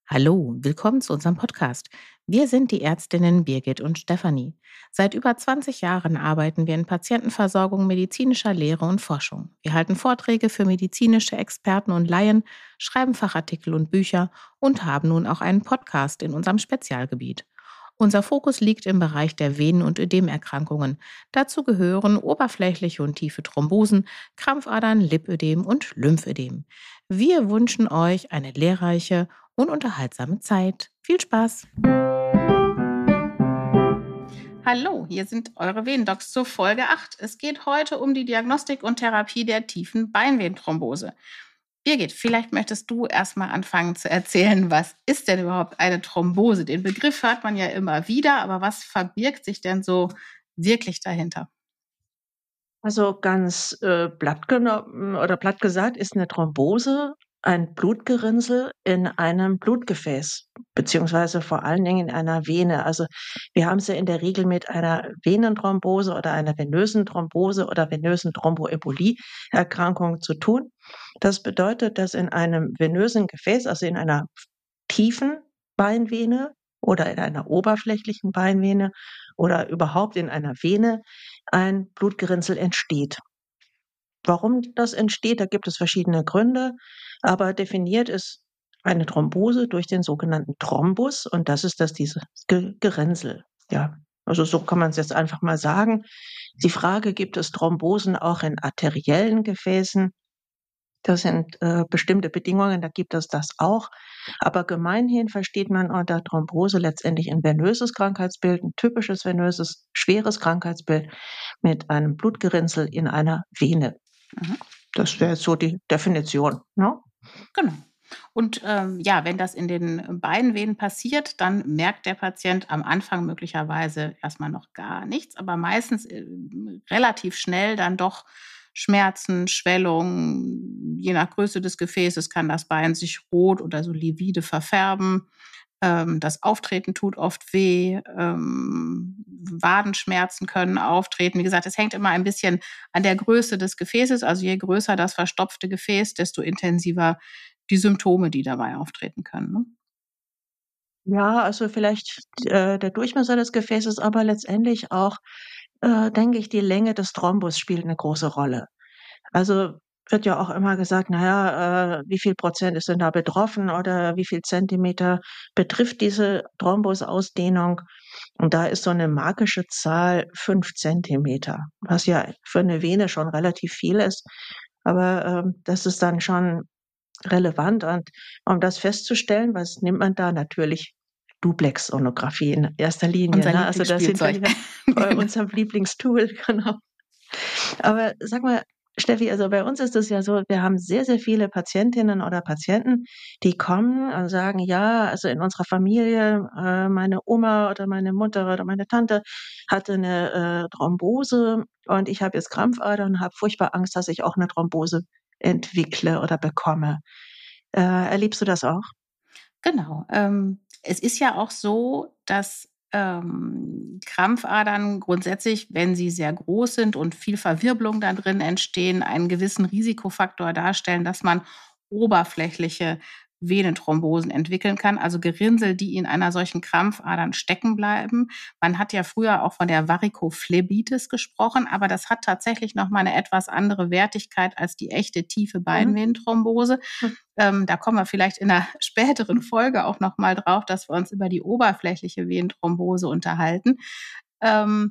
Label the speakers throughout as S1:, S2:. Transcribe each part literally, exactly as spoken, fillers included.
S1: Hallo, willkommen zu unserem Podcast. Wir sind die Ärztinnen Birgit und Stefanie. Seit über zwanzig Jahren arbeiten wir in Patientenversorgung, medizinischer Lehre und Forschung. Wir halten Vorträge für medizinische Experten und Laien, schreiben Fachartikel und Bücher und haben nun auch einen Podcast in unserem Spezialgebiet. Unser Fokus liegt im Bereich der Venen- und Ödemerkrankungen. Dazu gehören oberflächliche und tiefe Thrombosen, Krampfadern, Lipödem und Lymphödem. Wir wünschen euch eine lehrreiche und unterhaltsame Zeit. Viel Spaß! Hallo, hier sind eure Venendocs zur Folge acht. Es geht heute um die Diagnostik und Therapie der tiefen Beinvenenthrombose. Birgit, vielleicht möchtest du erstmal anfangen zu erzählen, was ist denn überhaupt eine Thrombose? Den Begriff hört man ja immer wieder, aber was verbirgt sich denn so wirklich dahinter?
S2: Also ganz äh, platt genommen oder platt gesagt ist eine Thrombose ein Blutgerinnsel in einem Blutgefäß, beziehungsweise vor allen Dingen in einer Vene. Also wir haben es ja in der Regel mit einer Venenthrombose oder einer venösen Thrombose oder venösen Thromboembolie-Erkrankung zu tun. Das bedeutet, dass in einem venösen Gefäß, also in einer tiefen Beinvene oder in einer oberflächlichen Beinvene oder überhaupt in einer Vene ein Blutgerinnsel entsteht. Warum das entsteht, da gibt es verschiedene Gründe, aber definiert ist eine Thrombose durch den sogenannten Thrombus und das ist das dieses Ge Gerinnsel. Ja, also so kann man es jetzt einfach mal sagen. Die Frage, gibt es Thrombosen auch in arteriellen Gefäßen? Das sind äh, bestimmte Bedingungen, da gibt es das auch. Aber gemeinhin versteht man unter Thrombose letztendlich ein venöses Krankheitsbild, ein typisches venöses, schweres Krankheitsbild mit einem Blutgerinnsel in einer Vene.
S1: Mhm.
S2: Das wäre jetzt so die Definition, ne?
S1: Genau. Und ähm, ja, wenn das in den Beinvenen passiert, dann merkt der Patient am Anfang möglicherweise erstmal noch gar nichts, aber meistens äh, relativ schnell dann doch Schmerzen, Schwellungen. Je nach Größe des Gefäßes kann das Bein sich rot oder so livide verfärben. Ähm, das Auftreten tut oft weh. Ähm, Wadenschmerzen können auftreten. Wie gesagt, es hängt immer ein bisschen an der Größe des Gefäßes. Also je größer das verstopfte Gefäß, desto intensiver die Symptome, die dabei auftreten können. Ne?
S2: Ja, also vielleicht äh, der Durchmesser des Gefäßes, aber letztendlich auch, äh, denke ich, die Länge des Thrombus spielt eine große Rolle. Also wird ja auch immer gesagt, na ja, äh, wie viel Prozent ist denn da betroffen oder wie viel Zentimeter betrifft diese Thrombosausdehnung? Und da ist so eine magische Zahl fünf Zentimeter, was ja für eine Vene schon relativ viel ist. Aber ähm, das ist dann schon relevant. Und um das festzustellen, was nimmt man da? Natürlich Duplex-Sonographie in erster Linie,
S1: Unser
S2: ne? Also da sind wir
S1: Lieblingsspielzeug.
S2: wieder bei
S1: Genau.
S2: unserem Lieblingstool, genau. Aber sag mal, Steffi, also bei uns ist es ja so, wir haben sehr, sehr viele Patientinnen oder Patienten, die kommen und sagen, ja, also in unserer Familie, äh, meine Oma oder meine Mutter oder meine Tante hatte eine äh, Thrombose und ich habe jetzt Krampfadern und habe furchtbar Angst, dass ich auch eine Thrombose entwickle oder bekomme. Äh, erlebst du das auch?
S1: Genau. Ähm, es ist ja auch so, dass ähm, Krampfadern grundsätzlich, wenn sie sehr groß sind und viel Verwirbelung da drin entstehen, einen gewissen Risikofaktor darstellen, dass man oberflächliche Venenthrombosen entwickeln kann, also Gerinnsel, die in einer solchen Krampfadern stecken bleiben. Man hat ja früher auch von der Varikophlebitis gesprochen, aber das hat tatsächlich noch mal eine etwas andere Wertigkeit als die echte tiefe
S2: Mhm.
S1: Beinvenenthrombose.
S2: Hm.
S1: Ähm, da kommen wir vielleicht in einer späteren Folge auch noch mal drauf, dass wir uns über die oberflächliche Venenthrombose unterhalten. Ähm,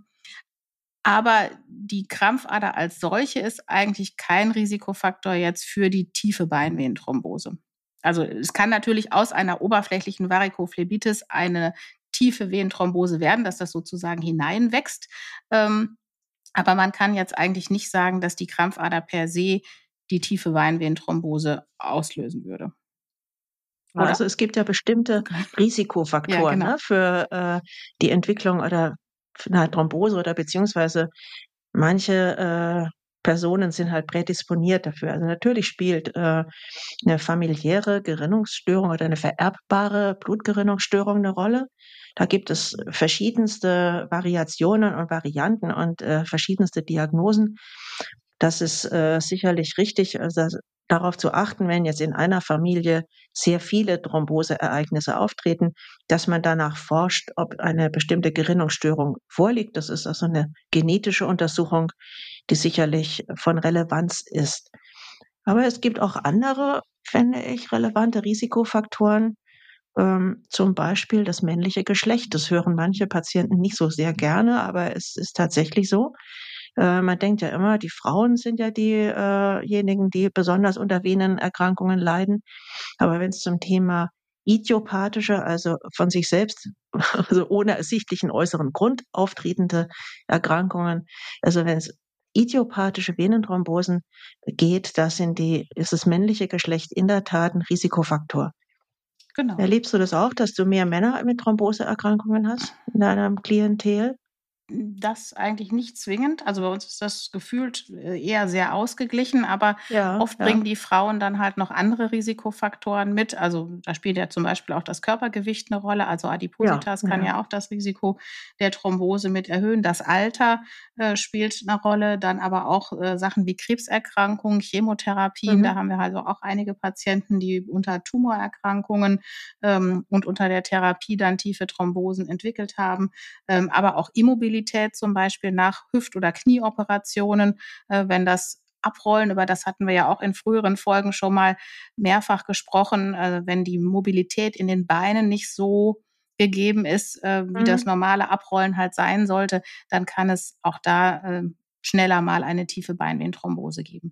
S1: aber die Krampfader als solche ist eigentlich kein Risikofaktor jetzt für die tiefe Beinvenenthrombose. Also es kann natürlich aus einer oberflächlichen Varikophlebitis eine tiefe Venenthrombose werden, dass das sozusagen hineinwächst. Ähm, aber man kann jetzt eigentlich nicht sagen, dass die Krampfader per se die tiefe Beinvenenthrombose auslösen würde, oder?
S2: Also es gibt ja bestimmte
S1: Okay. Ja,
S2: Risikofaktoren,
S1: genau.
S2: ne, für äh, die Entwicklung oder für 'ne Thrombose oder beziehungsweise manche äh, Personen sind halt prädisponiert dafür. Also natürlich spielt äh, 'ne familiäre Gerinnungsstörung oder eine vererbbare Blutgerinnungsstörung eine Rolle. Da gibt es verschiedenste Variationen und Varianten und äh, verschiedenste Diagnosen. Das ist äh, sicherlich richtig. Also darauf zu achten, wenn jetzt in einer Familie sehr viele Thromboseereignisse auftreten, dass man danach forscht, ob eine bestimmte Gerinnungsstörung vorliegt. Das ist also eine genetische Untersuchung, die sicherlich von Relevanz ist. Aber es gibt auch andere, finde ich, relevante Risikofaktoren, ähm, zum Beispiel das männliche Geschlecht. Das hören manche Patienten nicht so sehr gerne, aber es ist tatsächlich so. Äh, man denkt ja immer, die Frauen sind ja diejenigen, die besonders unter Venenerkrankungen leiden. Aber wenn es zum Thema idiopathische, also von sich selbst, also ohne ersichtlichen äußeren Grund auftretende Erkrankungen, also wenn es idiopathische Venenthrombosen geht, da sind die, ist das männliche Geschlecht in der Tat ein Risikofaktor.
S1: Genau.
S2: Erlebst du das auch, dass du mehr Männer mit Thromboseerkrankungen hast in deinem Klientel?
S1: Das eigentlich nicht zwingend. Also, bei uns ist das gefühlt, äh, eher sehr ausgeglichen, aber
S2: Ja,
S1: oft
S2: ja,
S1: bringen die Frauen dann halt noch andere Risikofaktoren mit. Also, da spielt ja zum Beispiel auch das Körpergewicht 'ne Rolle. Also,
S2: ja,
S1: Adipositas kann
S2: ja.
S1: ja auch das Risiko der Thrombose mit erhöhen. Das Alter, äh, spielt 'ne Rolle, dann aber auch, äh, Sachen wie Krebserkrankungen, Chemotherapien. Da
S2: Mhm.
S1: haben wir also auch einige Patienten, die unter Tumorerkrankungen, ähm, und unter der Therapie dann tiefe Thrombosen entwickelt haben, ähm, aber auch Immobilität zum Beispiel nach Hüft- oder Knieoperationen, äh, wenn das Abrollen, über das hatten wir ja auch in früheren Folgen schon mal mehrfach gesprochen, äh, wenn die Mobilität in den Beinen nicht so gegeben ist, äh, wie das
S2: Mhm.
S1: normale Abrollen halt sein sollte, dann kann es auch da, ähm, schneller mal eine tiefe Beinvenenthrombose geben.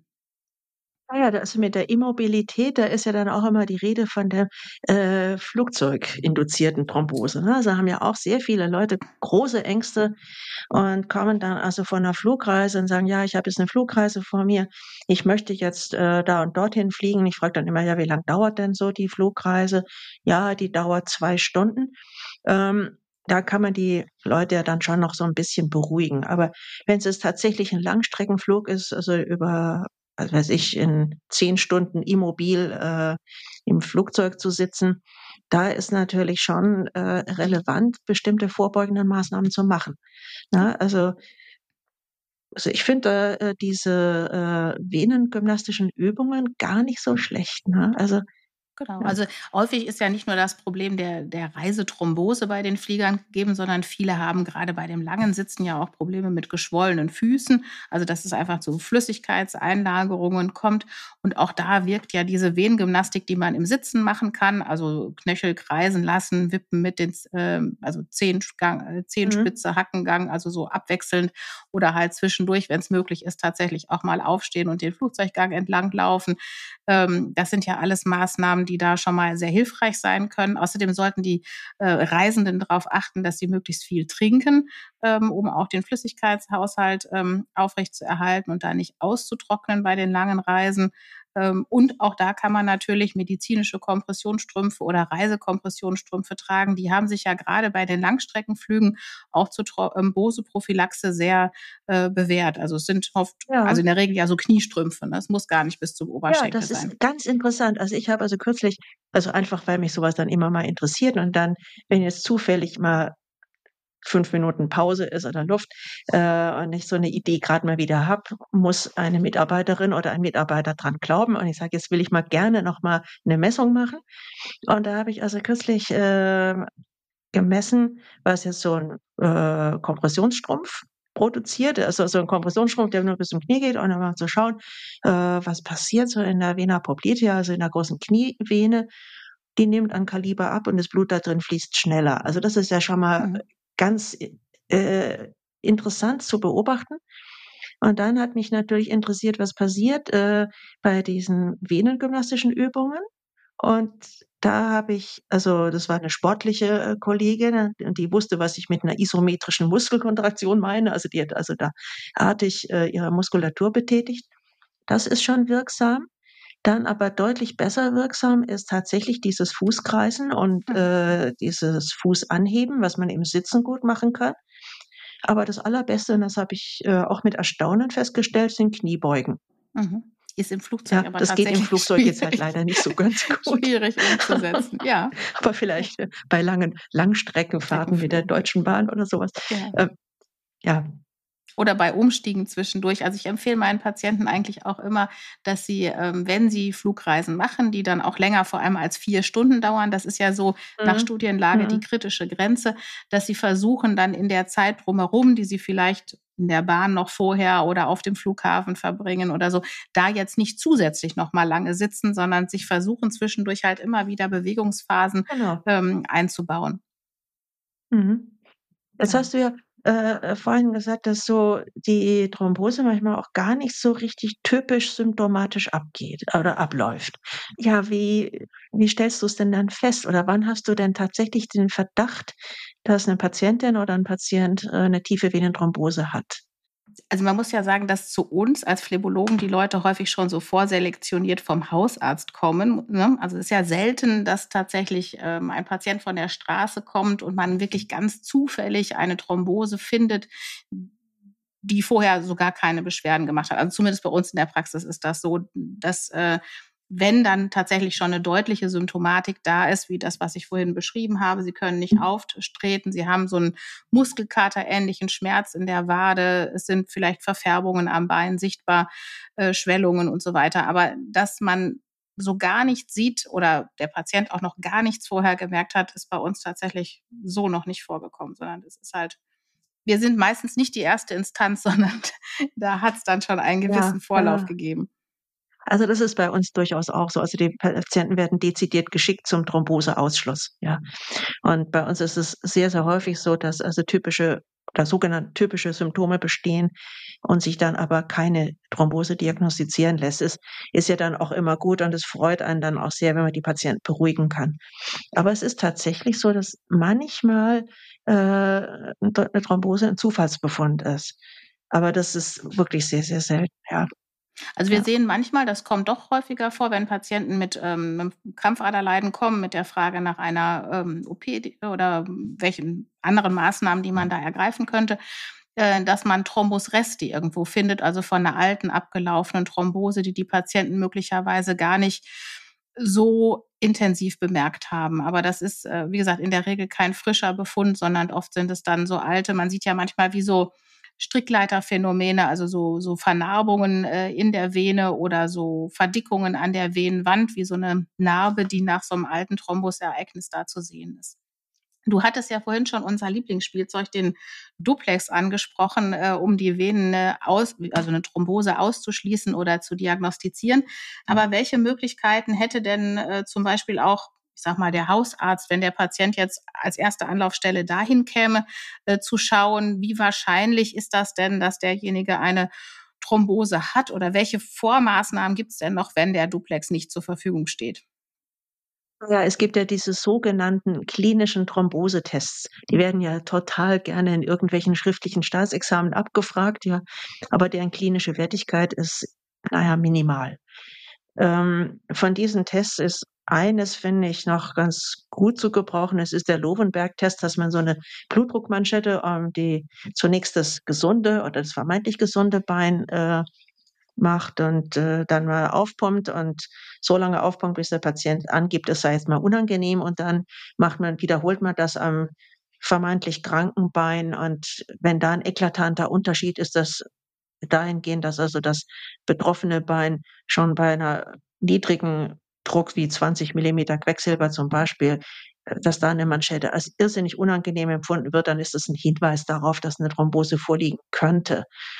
S2: Ah ja, das mit der Immobilität, da ist ja dann auch immer die Rede von der, äh, flugzeuginduzierten Thrombose, ne? Also, haben ja auch sehr viele Leute große Ängste und kommen dann also von 'ner Flugreise und sagen: „Ja, ich habe jetzt 'ne Flugreise vor mir. Ich möchte jetzt, äh, da und dorthin fliegen.“ Ich frage dann immer: „Ja, wie lang dauert denn so die Flugreise?“ „Ja, die dauert zwei Stunden.“ Ähm, da kann man die Leute ja dann schon noch so 'n bisschen beruhigen. Aber wenn's jetzt tatsächlich 'n Langstreckenflug ist, also über, was weiß ich, in zehn Stunden immobil, äh, im Flugzeug zu sitzen, da ist natürlich schon, äh, relevant, bestimmte vorbeugende Maßnahmen zu machen, ne? Also also, ich finde, äh, diese, äh, venengymnastischen Übungen gar nicht so schlecht, ne? Also,
S1: Genau.
S2: ja.
S1: Also, häufig ist ja nicht nur das Problem der der Reisethrombose bei den Fliegern gegeben, sondern viele haben grade bei dem langen Sitzen ja auch Probleme mit geschwollenen Füßen. Also, dass es einfach zu Flüssigkeitseinlagerungen kommt. Und auch da wirkt ja diese Venengymnastik, die man im Sitzen machen kann, also Knöchel kreisen lassen, wippen mit den Z ähm, also Zehengang äh,
S2: Mhm.
S1: Zehenspitze, Hackengang, also so abwechselnd oder halt zwischendurch, wenn's möglich ist, tatsächlich auch mal aufstehen und den Flugzeuggang entlang laufen. Ähm, das sind ja alles Maßnahmen, die da schon mal sehr hilfreich sein können. Außerdem sollten die, äh, Reisenden darauf achten, dass sie möglichst viel trinken, ähm, um auch den Flüssigkeitshaushalt, ähm, aufrechtzuerhalten und da nicht auszutrocknen bei den langen Reisen. Ähm, und auch da kann man natürlich medizinische Kompressionsstrümpfe oder Reisekompressionsstrümpfe tragen. Die haben sich ja grade bei den Langstreckenflügen auch zur Thromboseprophylaxe sehr, äh, bewährt. Also, es sind oft also
S2: Ja.
S1: in der Regel ja so Kniestrümpfe, ne? Es muss gar nicht bis zum
S2: Ja,
S1: Oberschenkel
S2: das
S1: sein.
S2: ist ganz interessant. Also, ich habe also kürzlich also einfach, weil mich so was dann immer mal interessiert und dann, wenn jetzt zufällig mal fünf Minuten Pause ist oder Luft, äh, und ich so 'ne Idee grad mal wieder habe, muss eine Mitarbeiterin oder ein Mitarbeiter dran glauben. Und ich sage: „Jetzt will ich mal gerne noch mal 'ne Messung machen.“ Und da habe ich also kürzlich, äh, gemessen, was jetzt so 'n, äh, Kompressionsstrumpf produziert. Also, so 'n Kompressionsstrumpf, der nur bis zum Knie geht und dann mal zu schauen, äh, was passiert so in der Vena popltea, also in der großen Knievene. Die nimmt an Kaliber ab und das Blut da drin fließt schneller. Also, das ist ja schon mal
S1: Mhm.
S2: ganz, äh, interessant zu beobachten. Und dann hat mich natürlich interessiert, was passiert, äh, bei diesen venengymnastischen Übungen. Und da habe ich also, das war 'ne sportliche, äh, Kollegin und die wusste, was ich mit 'ner isometrischen Muskelkontraktion meine. Also, die hat also da artig, äh, ihre Muskulatur betätigt. Das ist schon wirksam. Dann aber deutlich besser wirksam ist tatsächlich dieses Fußkreisen und,
S1: Mhm.
S2: äh, dieses Fußanheben, was man im Sitzen gut machen kann. Aber das Allerbeste, und das habe ich, äh, auch mit Erstaunen festgestellt, sind Kniebeugen.
S1: Mhm. Ist im Flugzeug
S2: Ja,
S1: aber
S2: das geht im
S1: tatsächlich
S2: Flugzeug jetzt halt
S1: schwierig
S2: leider nicht so ganz gut.
S1: schwierig umzusetzen. Ja.
S2: Aber vielleicht, äh, bei langen Langstreckenfahrten mit der
S1: Streckenflügen.
S2: Deutschen Bahn oder so was.
S1: Ja.
S2: Ähm, ja.
S1: Oder bei Umstiegen zwischendurch. Also, ich empfehle meinen Patienten eigentlich auch immer, dass sie, ähm, wenn sie Flugreisen machen, die dann auch länger vor allem als vier Stunden dauern, das ist ja so nach
S2: Mhm.
S1: Studienlage die
S2: Mhm.
S1: kritische Grenze, dass sie versuchen, dann in der Zeit drumherum, die sie vielleicht in der Bahn noch vorher oder auf dem Flughafen verbringen oder so, da jetzt nicht zusätzlich noch mal lange sitzen, sondern sich versuchen, zwischendurch halt immer wieder Bewegungsphasen,
S2: Genau.
S1: ähm, einzubauen.
S2: Mhm. Jetzt
S1: Genau.
S2: hast du ja, äh, äh, vorhin gesagt, dass so die Thrombose manchmal auch gar nicht so richtig typisch symptomatisch abgeht oder abläuft. Ja, wie wie stellst du's denn dann fest oder wann hast du denn tatsächlich den Verdacht, dass 'ne Patientin oder 'n Patient, äh, 'ne tiefe Venenthrombose hat?
S1: Also, man muss ja sagen, dass zu uns als Phlebologen die Leute häufig schon so vorselektioniert vom Hausarzt kommen, ne? Also, es ist ja selten, dass tatsächlich, ähm, ein Patient von der Straße kommt und man wirklich ganz zufällig eine Thrombose findet, die vorher so gar keine Beschwerden gemacht hat. Also, zumindest bei uns in der Praxis ist das so, dass, äh, wenn dann tatsächlich schon 'ne deutliche Symptomatik da ist, wie das, was ich vorhin beschrieben habe. Sie können nicht auftreten, sie haben so 'n muskelkaterähnlichen Schmerz in der Wade, es sind vielleicht Verfärbungen am Bein sichtbar, äh, Schwellungen und so weiter. Aber dass man so gar nichts sieht oder der Patient auch noch gar nichts vorher gemerkt hat, ist bei uns tatsächlich so noch nicht vorgekommen, sondern das ist halt wir sind meistens nicht die erste Instanz, sondern da hat's dann schon einen
S2: Ja,
S1: gewissen Vorlauf
S2: ja.
S1: gegeben.
S2: Also, das ist bei uns durchaus auch so. Also, die Patienten werden dezidiert geschickt zum Thromboseausschluss, ja. Und bei uns ist es sehr, sehr häufig so, dass also typische oder sogenannte typische Symptome bestehen und sich dann aber keine Thrombose diagnostizieren lässt. Es ist ja dann auch immer gut und es freut einen dann auch sehr, wenn man die Patienten beruhigen kann. Aber es ist tatsächlich so, dass manchmal, äh, 'n T 'ne Thrombose 'n Zufallsbefund ist. Aber das ist wirklich sehr, sehr selten, ja.
S1: Also, wir
S2: Ja.
S1: sehen manchmal, das kommt doch häufiger vor, wenn Patienten mit, ähm, 'nem Krampfaderleiden kommen, mit der Frage nach einer, ähm, OP, die oder welchen anderen Maßnahmen, die man da ergreifen könnte, äh, dass man Thrombusreste irgendwo findet, also von 'ner alten, abgelaufenen Thrombose, die die Patienten möglicherweise gar nicht so intensiv bemerkt haben. Aber das ist, äh, wie gesagt, in der Regel kein frischer Befund, sondern oft sind es dann so alte man sieht ja manchmal wie so Strickleiterphänomene, also so so Vernarbungen, äh, in der Vene oder so Verdickungen an der Venenwand, wie so 'ne Narbe, die nach so 'nem alten Thrombusereignis da zu sehen ist. Du hattest ja vorhin schon unser Lieblingsspielzeug, den Duplex angesprochen, äh, um die Venen, äh, aus also 'ne Thrombose auszuschließen oder zu diagnostizieren. Aber welche Möglichkeiten hätte denn, äh, zum Beispiel auch, ich sage mal, der Hausarzt, wenn der Patient jetzt als erste Anlaufstelle dahin käme, äh, zu schauen, wie wahrscheinlich ist das denn, dass derjenige eine Thrombose hat oder welche Vormaßnahmen gibt's denn noch, wenn der Duplex nicht zur Verfügung steht?
S2: Ja, es gibt ja diese sogenannten klinischen Thrombosetests. Die werden ja total gerne in irgendwelchen schriftlichen Staatsexamen abgefragt, ja, aber deren klinische Wertigkeit ist, na ja, minimal. Ähm, von diesen Tests ist eines, finde ich, noch ganz gut zu gebrauchen. Das ist der Lowenberg-Test, dass man so 'ne Blutdruckmanschette, ähm, die zunächst das gesunde oder das vermeintlich gesunde Bein, äh, macht und, äh, dann mal aufpumpt und so lange aufpumpt, bis der Patient angibt, es sei jetzt mal unangenehm und dann macht man wiederholt man das am vermeintlich kranken Bein und wenn da 'n eklatanter Unterschied ist, das dahingehend, dass also das betroffene Bein schon bei 'ner niedrigen Druck wie zwanzig Millimeter Quecksilber zum Beispiel, äh, dass da 'ne Manschette als irrsinnig unangenehm empfunden wird, dann ist das 'n Hinweis darauf, dass 'ne Thrombose vorliegen könnte.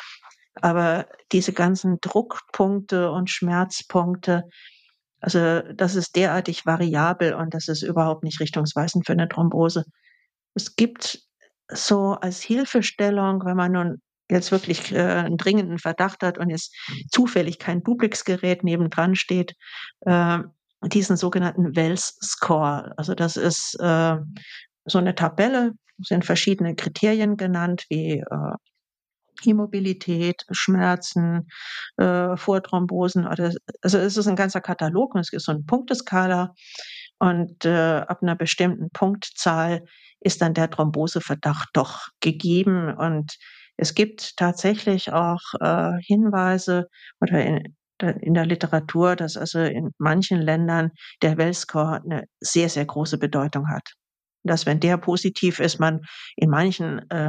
S2: Aber diese ganzen Druckpunkte und Schmerzpunkte, also das ist derartig variabel und das ist überhaupt nicht richtungsweisend für 'ne Thrombose. Es gibt so als Hilfestellung, wenn man nun jetzt wirklich, äh, 'n dringenden Verdacht hat und jetzt zufällig kein Duplex-Gerät nebendran steht, äh, diesen sogenannten Wells-Score. Also, das ist, äh, so 'ne Tabelle, sind verschiedene Kriterien genannt wie, äh, Immobilität, Schmerzen, äh, Vorthrombosen oder also es ist 'n ganzer Katalog und es gibt so 'n Punkteskala und, äh, ab 'ner bestimmten Punktzahl ist dann der Thromboseverdacht doch gegeben. Und es gibt tatsächlich auch, äh, Hinweise oder in d in der Literatur, dass also in manchen Ländern der Wells-Score 'ne sehr, sehr große Bedeutung hat. Dass wenn der positiv ist, man in manchen, äh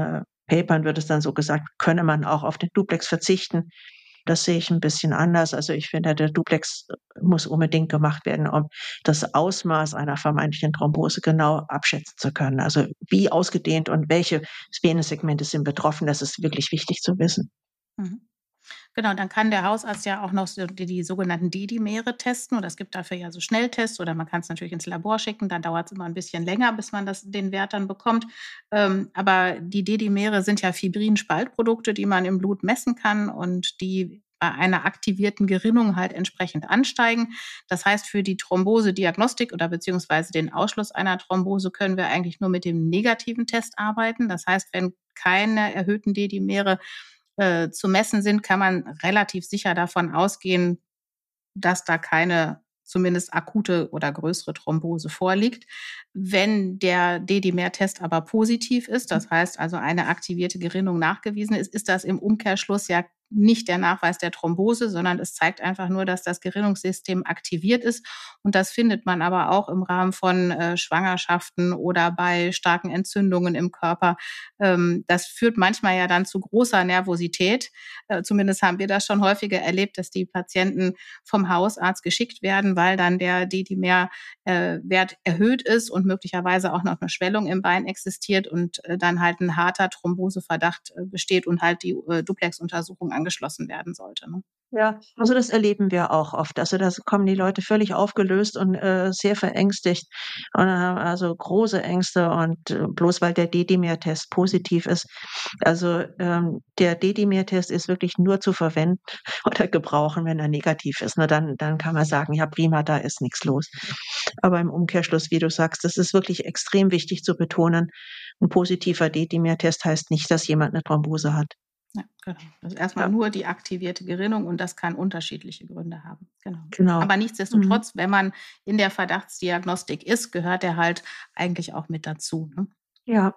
S2: Papern wird es dann so gesagt, könne man auch auf den Duplex verzichten. Das sehe ich ein bisschen anders. Also, ich finde, der Duplex muss unbedingt gemacht werden, um das Ausmaß einer vermeintlichen Thrombose genau abschätzen zu können. Also, wie ausgedehnt und welche Venensegmente sind betroffen, das ist wirklich wichtig zu wissen.
S1: Mhm. Genau, dann kann der Hausarzt ja auch noch so die die sogenannten Dedimere testen oder es gibt dafür ja so Schnelltests oder man kann's natürlich ins Labor schicken, dann dauert's immer 'n bisschen länger, bis man das den Wert dann bekommt. Ähm, aber die Dedimere sind ja Fibrin-Spaltprodukte, die man im Blut messen kann und die bei einer aktivierten Gerinnung halt entsprechend ansteigen. Das heißt, für die Thrombosediagnostik oder beziehungsweise den Ausschluss einer Thrombose können wir eigentlich nur mit dem negativen Test arbeiten. Das heißt, wenn keine erhöhten Dedimere, äh, zu messen sind, kann man relativ sicher davon ausgehen, dass da keine zumindest akute oder größere Thrombose vorliegt. Wenn der Dedimer-Test aber positiv ist, das heißt also eine aktivierte Gerinnung nachgewiesen ist, ist das im Umkehrschluss ja nicht der Nachweis der Thrombose, sondern es zeigt einfach nur, dass das Gerinnungssystem aktiviert ist. Und das findet man aber auch im Rahmen von, äh, Schwangerschaften oder bei starken Entzündungen im Körper. Ähm, das führt manchmal ja dann zu großer Nervosität. Äh, zumindest haben wir das schon häufiger erlebt, dass die Patienten vom Hausarzt geschickt werden, weil dann der Dedimer äh, Wert erhöht ist und möglicherweise auch noch 'ne Schwellung im Bein existiert und, äh, dann halt 'n harter Thromboseverdacht, äh, besteht und halt die, äh, Duplex-Untersuchung angeschlossen werden sollte, ne?
S2: Ja, also das erleben wir auch oft. Also, da s kommen die Leute völlig aufgelöst und, äh, sehr verängstigt und haben also große Ängste und äh, bloß weil der Dedimer-Test positiv ist. Also, ähm, der Dedimer-Test ist wirklich nur zu verwenden oder gebrauchen, wenn er negativ ist, ne? Dann dann kann man sagen: „Ja prima, da ist nix los.“ Aber im Umkehrschluss, wie du sagst, das ist wirklich extrem wichtig zu betonen, 'n positiver Dedimer-Test heißt nicht, dass jemand 'ne Thrombose hat.
S1: Ja, genau. Also erst mal
S2: Ja.
S1: nur die aktivierte Gerinnung und das kann unterschiedliche Gründe haben. Genau.
S2: Genau.
S1: Aber
S2: Mhm.
S1: nichtsdestotrotz, wenn man in der Verdachtsdiagnostik ist, gehört der halt eigentlich auch mit dazu, ne?
S2: Ja.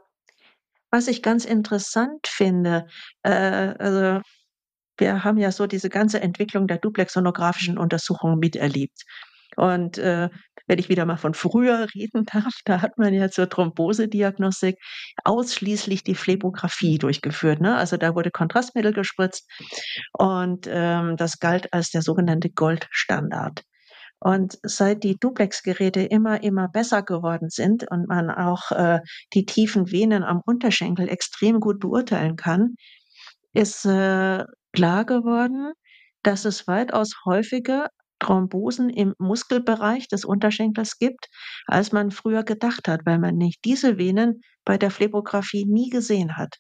S2: Was ich ganz interessant finde, äh, also wir haben ja so diese ganze Entwicklung der duplex-sonographischen Untersuchung miterlebt. Und, äh, wenn ich wieder mal von früher reden darf, da hat man ja zur Thrombosediagnostik ausschließlich die Phlebographie durchgeführt, ne? Also, da wurde Kontrastmittel gespritzt und, ähm, das galt als der sogenannte Goldstandard. Und seit die Duplex-Geräte immer, immer besser geworden sind und man auch, äh, die tiefen Venen am Unterschenkel extrem gut beurteilen kann, ist, äh, klar geworden, dass es weitaus häufiger Thrombosen im Muskelbereich des Unterschenkels gibt, als man früher gedacht hat, weil man nicht diese Venen bei der Phlebographie nie gesehen hat.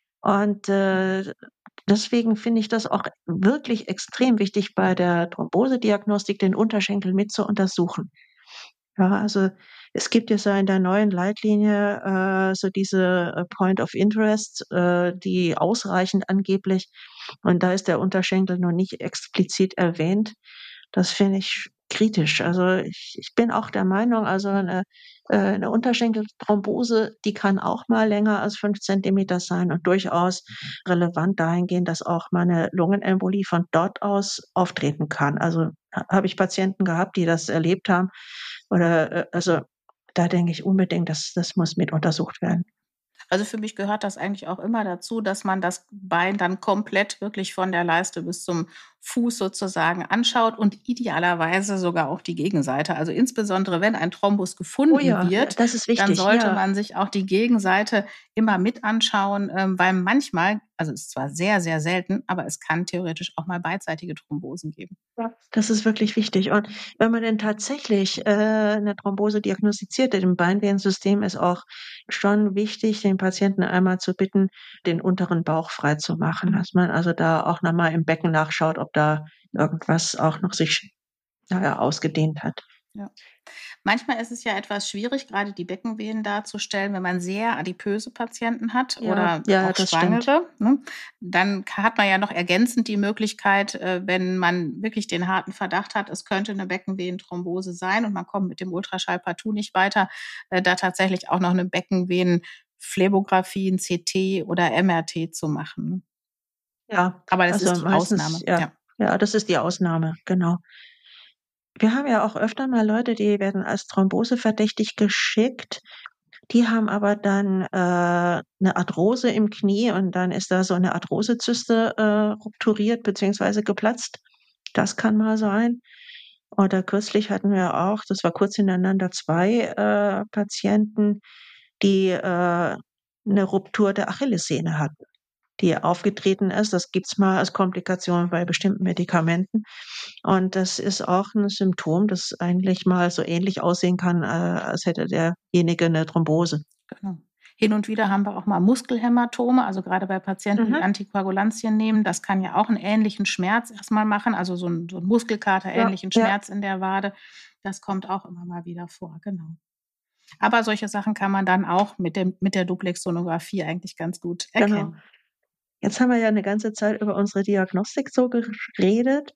S2: Und, äh, deswegen finde ich das auch wirklich extrem wichtig, bei der Thrombosediagnostik den Unterschenkel mit zu untersuchen. Ja, also es gibt jetzt ja in der neuen Leitlinie, äh, so diese, äh, Point of Interest, äh, die ausreichen angeblich. Und da ist der Unterschenkel noch nicht explizit erwähnt. Das finde ich kritisch. Also, ich ich bin auch der Meinung, also 'ne äh, 'ne Unterschenkelthrombose, die kann auch mal länger als fünf Zentimeter sein und durchaus relevant dahingehend, dass auch mal 'ne Lungenembolie von dort aus auftreten kann. Also, ha habe ich Patienten gehabt, die das erlebt haben oder, äh also, da denke ich unbedingt, das das muss mit untersucht
S1: Ja.
S2: werden.
S1: Also, für mich gehört das eigentlich auch immer dazu, dass man das Bein dann komplett wirklich von der Leiste bis zum Fuß sozusagen anschaut und idealerweise sogar auch die Gegenseite. Also, insbesondere wenn ein Thrombus
S2: Oh
S1: gefunden
S2: ja, ja,
S1: wird,
S2: das ist
S1: dann
S2: wichtig,
S1: sollte
S2: ja.
S1: man sich auch die Gegenseite immer mit anschauen, ähm, weil manchmal also, ist zwar sehr, sehr selten, aber es kann theoretisch auch mal beidseitige Thrombosen geben.
S2: Ja, das ist wirklich wichtig. Und wenn man denn tatsächlich, äh, 'ne Thrombose diagnostiziert hat im Beinvenensystem, ist auch schon wichtig, den Patienten einmal zu bitten, den unteren Bauch freizumachen, dass man also da auch noch mal im Becken nachschaut, ob da irgendwas auch noch sich, na ja, ausgedehnt hat.
S1: Ja. Manchmal ist es ja etwas schwierig, grade die Beckenvenen darzustellen, wenn man sehr adipöse Patienten hat
S2: Ja,
S1: oder
S2: ja,
S1: auch
S2: das stimmt.
S1: Schwangere, ne? Dann ka hat man ja noch ergänzend die Möglichkeit, äh, wenn man wirklich den harten Verdacht hat, es könnte 'ne Beckenvenenthrombose sein und man kommt mit dem Ultraschall partout nicht weiter, äh, da tatsächlich auch noch 'ne Beckenvenenphlebographie, 'n CT oder MRT zu machen.
S2: Ja,
S1: Aber das
S2: also
S1: ist die
S2: meistens
S1: Ausnahme,
S2: ja,
S1: ja.
S2: ja, das ist die Ausnahme, genau. Wir haben ja auch öfter mal Leute, die werden als Thrombose verdächtig geschickt. Die haben aber dann äh, 'ne Arthrose im Knie und dann ist da so eine Arthrosezyste äh, rupturiert beziehungsweise geplatzt. Das kann mal sein. Oder kürzlich hatten wir auch, das war kurz hintereinander, zwei äh, Patienten, die äh, 'ne Ruptur der Achillessehne hatten, die aufgetreten ist. Das gibt's mal als Komplikation bei bestimmten Medikamenten. Und das ist auch 'n Symptom, das eigentlich mal so ähnlich aussehen kann, äh, als hätte derjenige 'ne Thrombose.
S1: Genau. Hin und wieder haben wir auch mal Muskelhämatome, also grade bei Patienten, die
S2: Mhm.
S1: Antikoagulantien nehmen. Das kann ja auch 'n ähnlichen Schmerz erst mal machen, also so 'n so 'n
S2: Ja,
S1: Muskelkater-ähnlichen
S2: ja.
S1: Schmerz in der Wade. Das kommt auch immer mal wieder vor, genau. Aber solche Sachen kann man dann auch mit dem mit der Duplex-Sonographie eigentlich ganz gut
S2: Genau.
S1: erkennen.
S2: Jetzt haben wir ja 'ne ganze Zeit über unsere Diagnostik so geredet.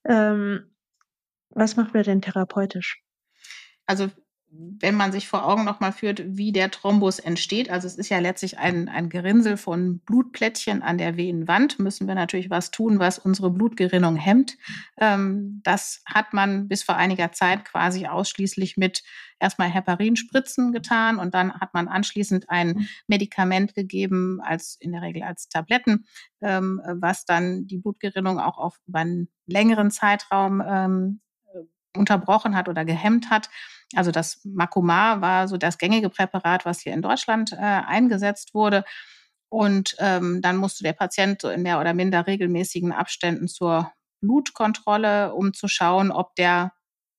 S2: Ähm, was machen wir denn therapeutisch?
S1: Also, wenn man sich vor Augen noch mal führt, wie der Thrombus entsteht, also es ist ja letztlich ein ein Gerinnsel von Blutplättchen an der Venenwand, müssen wir natürlich was tun, was unsere Blutgerinnung hemmt. Ähm, das hat man bis vor einiger Zeit quasi ausschließlich mit erst mal Heparinspritzen getan und dann hat man anschließend ein Medikament gegeben als in der Regel als Tabletten, ähm, was dann die Blutgerinnung auch auf über 'n längeren Zeitraum, ähm, äh, unterbrochen hat oder gehemmt hat. Also das Makomar war so das gängige Präparat, was hier in Deutschland, äh, eingesetzt wurde. Und, ähm, dann musste der Patient so in mehr oder minder regelmäßigen Abständen zur Blutkontrolle, um zu schauen, ob der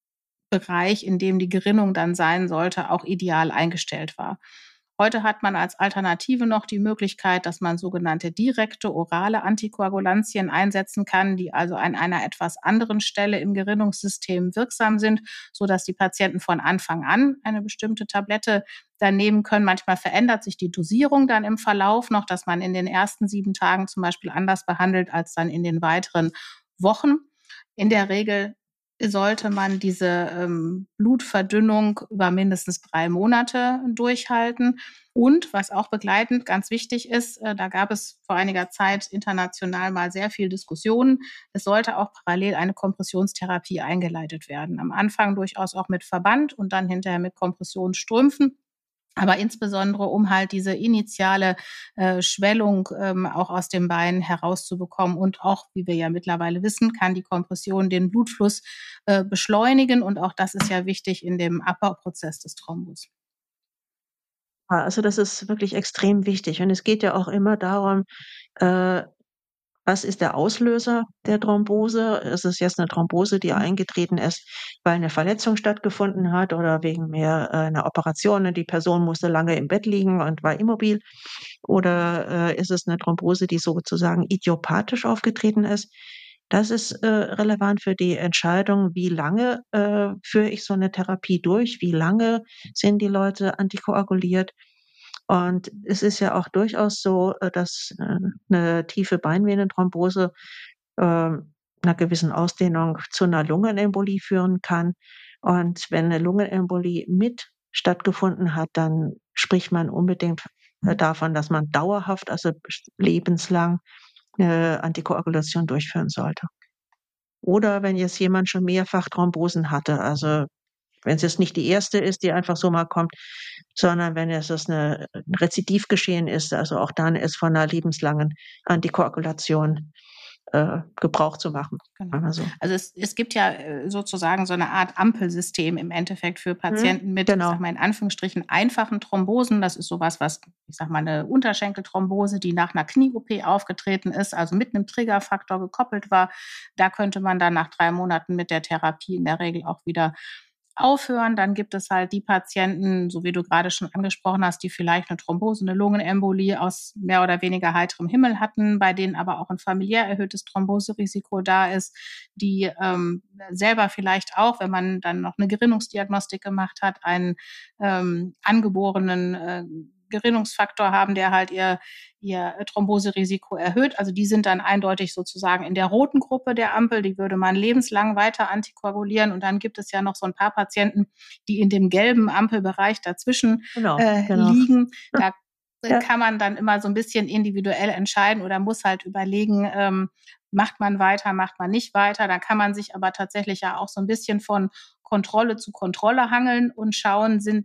S1: Bereich, in dem die Gerinnung dann sein sollte, auch ideal eingestellt war. Heute hat man als Alternative noch die Möglichkeit, dass man sogenannte direkte orale Antikoagulantien einsetzen kann, die also an einer etwas anderen Stelle im Gerinnungssystem wirksam sind, sodass die Patienten von Anfang an eine bestimmte Tablette dann nehmen können. Manchmal verändert sich die Dosierung dann im Verlauf noch, dass man in den ersten sieben Tagen zum Beispiel anders behandelt als dann in den weiteren Wochen. In der Regel sollte man diese, ähm, Blutverdünnung über mindestens drei Monate durchhalten. Und was auch begleitend ganz wichtig ist, äh, da gab es vor einiger Zeit international mal sehr viel Diskussionen. Es sollte auch parallel eine Kompressionstherapie eingeleitet werden. Am Anfang durchaus auch mit Verband und dann hinterher mit Kompressionsstrümpfen. Aber insbesondere, um halt diese initiale, äh, Schwellung, ähm, auch aus dem Bein herauszubekommen. Und auch, wie wir ja mittlerweile wissen, kann die Kompression den Blutfluss, äh, beschleunigen und auch das ist ja wichtig in dem Abbauprozess des Thrombus.
S2: Ah, also das ist wirklich extrem wichtig. Und es geht ja auch immer darum, äh, was ist der Auslöser der Thrombose? Ist es jetzt 'ne Thrombose, die
S1: Mhm.
S2: eingetreten ist, weil 'ne Verletzung stattgefunden hat oder wegen mehr äh, 'ner Operation und die Person musste lange im Bett liegen und war immobil? Oder, äh, ist es 'ne Thrombose, die sozusagen idiopathisch aufgetreten ist? Das ist, äh, relevant für die Entscheidung, wie lange, äh, führe ich so 'ne Therapie durch? Wie lange sind die Leute antikoaguliert? Und es ist ja auch durchaus so, äh, dass, äh, 'ne tiefe Beinvenenthrombose, ähm, 'ner gewissen Ausdehnung zu 'ner Lungenembolie führen kann. Und wenn 'ne Lungenembolie mit stattgefunden hat, dann spricht man unbedingt, äh, davon, dass man dauerhaft, also best lebenslang, äh, Antikoagulation durchführen sollte. Oder wenn jetzt jemand schon mehrfach Thrombosen hatte, also wenn's jetzt nicht die erste ist, die einfach so mal kommt, sondern wenn es das 'ne 'n Rezidivgeschehen ist, also auch dann ist von 'ner lebenslangen Antikoagulation, äh, Gebrauch zu machen,
S1: Genau.
S2: sagen wir so.
S1: Also es es gibt ja, äh, sozusagen so 'ne Art Ampelsystem im Endeffekt für
S2: Mhm,
S1: Patienten mit, ich sage
S2: genau.
S1: mal in Anführungsstrichen, einfachen Thrombosen. Das ist so was, was ich sage mal, 'ne Unterschenkelthrombose, die nach 'ner Knie-OP aufgetreten ist, also mit 'nem Triggerfaktor gekoppelt war. Da könnte man dann nach drei Monaten mit der Therapie in der Regel auch wieder aufhören. Dann gibt es halt die Patienten, so wie du grade schon angesprochen hast, die vielleicht 'ne Thrombose, 'ne Lungenembolie aus mehr oder weniger heiterem Himmel hatten, bei denen aber auch 'n familiär erhöhtes Thromboserisiko da ist, die, ähm, selber vielleicht auch, wenn man dann noch 'ne Gerinnungsdiagnostik gemacht hat, einen, ähm, angeborenen, äh, Gerinnungsfaktor haben, der halt ihr ihr Thromboserisiko erhöht. Also die sind dann eindeutig sozusagen in der roten Gruppe der Ampel, die würde man lebenslang weiter antikoagulieren. Und dann gibt es ja noch so 'n paar Patienten, die in dem gelben Ampelbereich dazwischen,
S2: Genau,
S1: äh,
S2: genau.
S1: liegen. Da, äh,
S2: Ja.
S1: kann man dann immer so 'n bisschen individuell entscheiden oder muss halt überlegen, ähm, macht man weiter, macht man nicht weiter. Da kann man sich aber tatsächlich ja auch so 'n bisschen von Kontrolle zu Kontrolle hangeln und schauen, sind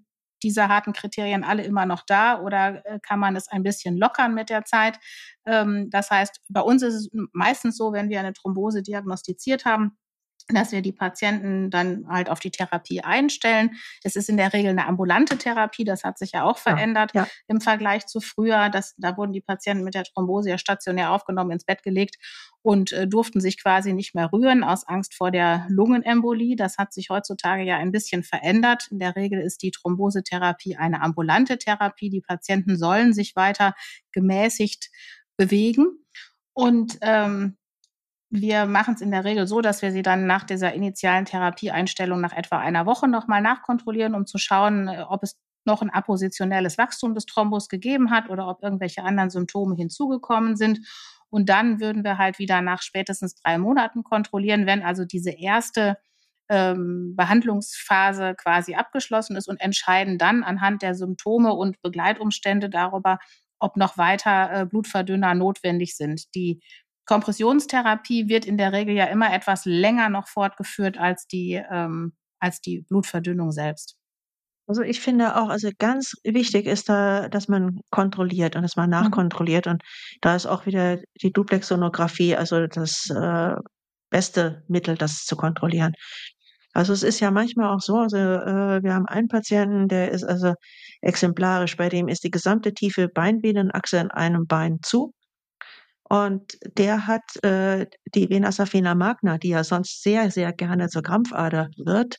S1: diese harten Kriterien alle immer noch da oder äh, kann man es ein bisschen lockern mit der Zeit? Ähm, das heißt, bei uns ist es meistens so, wenn wir eine Thrombose diagnostiziert haben, dass wir die Patienten dann halt auf die Therapie einstellen. Es ist in der Regel eine ambulante Therapie, das hat sich ja auch
S2: Ja,
S1: verändert
S2: ja.
S1: im Vergleich zu früher. Das, da wurden die Patienten mit der Thrombose ja stationär aufgenommen, ins Bett gelegt und äh, durften sich quasi nicht mehr rühren aus Angst vor der Lungenembolie. Das hat sich heutzutage ja ein bisschen verändert. In der Regel ist die Thrombosetherapie eine ambulante Therapie. Die Patienten sollen sich weiter gemäßigt bewegen. Und ähm, wir machen es in der Regel so, dass wir sie dann nach dieser initialen Therapieeinstellung nach etwa einer Woche nochmal nachkontrollieren, um zu schauen, äh, ob es noch ein appositionelles Wachstum des Thrombus gegeben hat oder ob irgendwelche anderen Symptome hinzugekommen sind. Und dann würden wir halt wieder nach spätestens drei Monaten kontrollieren, wenn also diese erste ähm, Behandlungsphase quasi abgeschlossen ist und entscheiden dann anhand der Symptome und Begleitumstände darüber, ob noch weiter äh, Blutverdünner notwendig sind. Die Kompressionstherapie wird in der Regel ja immer etwas länger noch fortgeführt als die, ähm, als die Blutverdünnung selbst.
S2: Also, ich finde auch, also, ganz wichtig ist da, dass man kontrolliert und dass man
S1: Mhm.
S2: nachkontrolliert, und da ist auch wieder die Duplexsonographie, also, das, äh, beste Mittel, das zu kontrollieren. Also, es ist ja manchmal auch so, also, äh, wir haben einen Patienten, der ist also exemplarisch, bei dem ist die gesamte tiefe Beinvenenachse in einem Bein zu, und der hat, äh, die Vena Safena magna, die ja sonst sehr, sehr gerne zur Krampfader wird,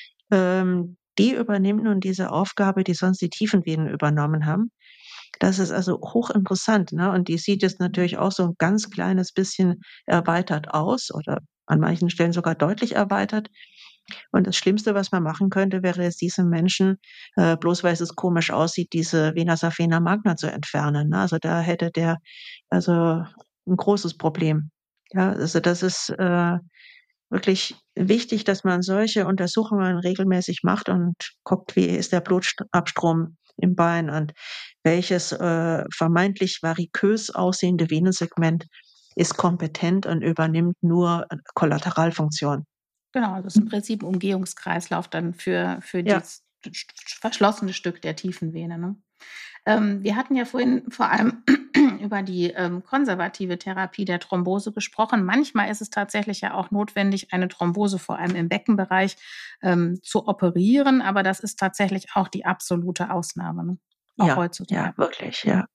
S2: ähm, die übernimmt nun diese Aufgabe, die sonst die Tiefenvenen übernommen haben. Das ist also hochinteressant, ne? Und die sieht jetzt natürlich auch so ein ganz kleines bisschen erweitert aus oder an manchen Stellen sogar deutlich erweitert. Und das Schlimmste, was man machen könnte, wäre es diesem Menschen, äh, bloß weil es komisch aussieht, diese Vena Safena magna zu entfernen, ne? Also, da hätte der also ein großes Problem. Ja, also das ist, äh, wirklich wichtig, dass man solche Untersuchungen regelmäßig macht und guckt, wie ist der Blutabstrom im Bein und welches, äh, vermeintlich varikös aussehende Venensegment ist kompetent und übernimmt nur, äh, Kollateralfunktion.
S1: Genau, das ist im Prinzip 'n Umgehungskreislauf dann für für
S2: Ja.
S1: dies st verschlossene Stück der Tiefenvene, ne? Ähm, wir hatten ja vorhin vor allem über die, ähm, konservative Therapie der Thrombose gesprochen. Manchmal ist es tatsächlich ja auch notwendig, eine Thrombose vor allem im Beckenbereich, ähm, zu operieren, aber das ist tatsächlich auch die absolute Ausnahme, ne? Auch
S2: Ja, ja,
S1: heutzutage.
S2: wirklich, ja.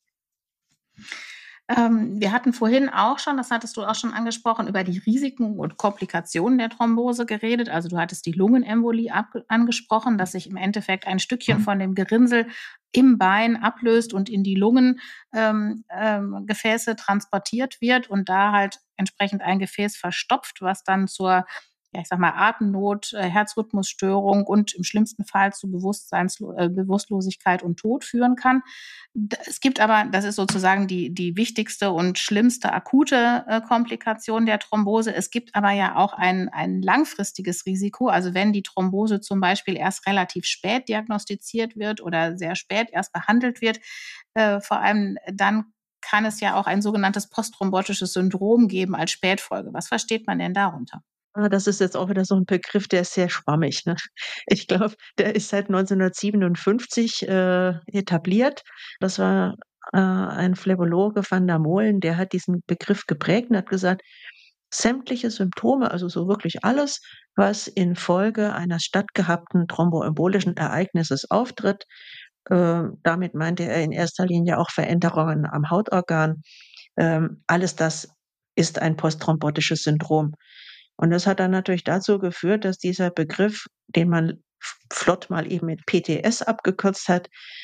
S1: Ähm, wir hatten vorhin auch schon, das hattest du auch schon angesprochen, über die Risiken und Komplikationen der Thrombose geredet. Also du hattest die Lungenembolie abge angesprochen, dass sich im Endeffekt ein Stückchen von dem Gerinnsel im Bein ablöst und in die Lungen ähm, ähm, Gefäße transportiert wird und da halt entsprechend ein Gefäß verstopft, was dann zur, ja, ich sag mal, Atemnot, äh, Herzrhythmusstörung und im schlimmsten Fall zu Bewusstseinslo äh, Bewusstlosigkeit und Tod führen kann. D Es gibt aber, das ist sozusagen die die wichtigste und schlimmste akute, äh, Komplikation der Thrombose. Es gibt aber ja auch ein ein langfristiges Risiko. Also, wenn die Thrombose zum Beispiel erst relativ spät diagnostiziert wird oder sehr spät erst behandelt wird, äh, vor allem dann kann es ja auch ein sogenanntes postthrombotisches Syndrom geben als Spätfolge. Was versteht man denn darunter?
S2: Ah, das ist jetzt auch wieder so 'n Begriff, der ist sehr schwammig, ne? Ich glaube, der ist seit neunzehnhundertsiebenundfünfzig, äh, etabliert. Das war, äh, ein Phlebologe van der Molen, der hat diesen Begriff geprägt und hat gesagt: „Sämtliche Symptome, also so wirklich alles, was infolge eines stattgehabten thromboembolischen Ereignisses auftritt“, äh, damit meinte er in erster Linie auch Veränderungen am Hautorgan. Ähm, alles das ist ein postthrombotisches Syndrom. Und das hat dann natürlich dazu geführt, dass dieser Begriff, den man f flott mal eben mit P T S abgekürzt hat,